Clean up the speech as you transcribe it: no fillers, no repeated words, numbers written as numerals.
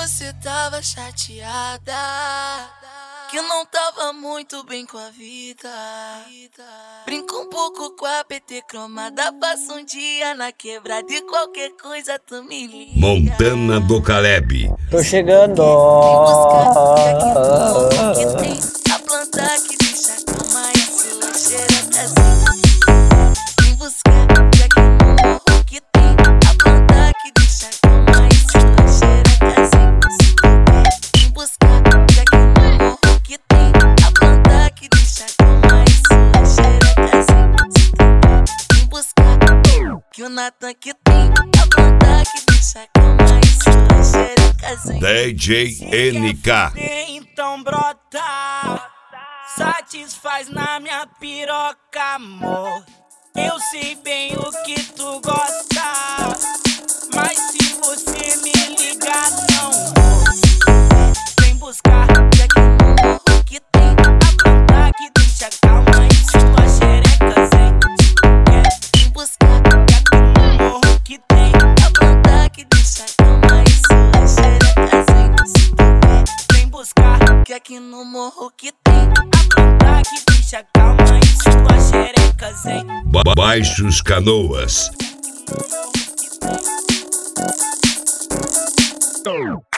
você tava chateada, que não tava muito bem com a vida. Brinca um pouco com a PT cromada, passa um dia na quebrada e qualquer coisa tu me liga. Montana do Caleb. Tô chegando. Vem buscar, que aqui no morro que tem a planta que deixa a cama e sua xerecazinha. Vem buscar, que aqui no morro que tem a planta que deixa a cama e sua xerecazinha. Vem buscar, que aqui no morro que tem a planta que deixa a cama e sua xerecazinha. Vem buscar, que o Natan que tem a planta que deixa a cama e sua xerecazinha. DJ NK. Então brota, satisfaz na minha piroca, amor. Eu sei bem o que tu gosta, mas se você me ligar, não vou. Vem buscar, que aqui no morro que tem a planta que deixa calma e sua xereca sente. Vem buscar, Que aqui no morro que tem a planta que deixa a cama e sua xerecazinha. Vem buscar, Que aqui no morro que tem a planta que deixa calma e sua xereca sente. Baixos Canoas. Que no morro que tem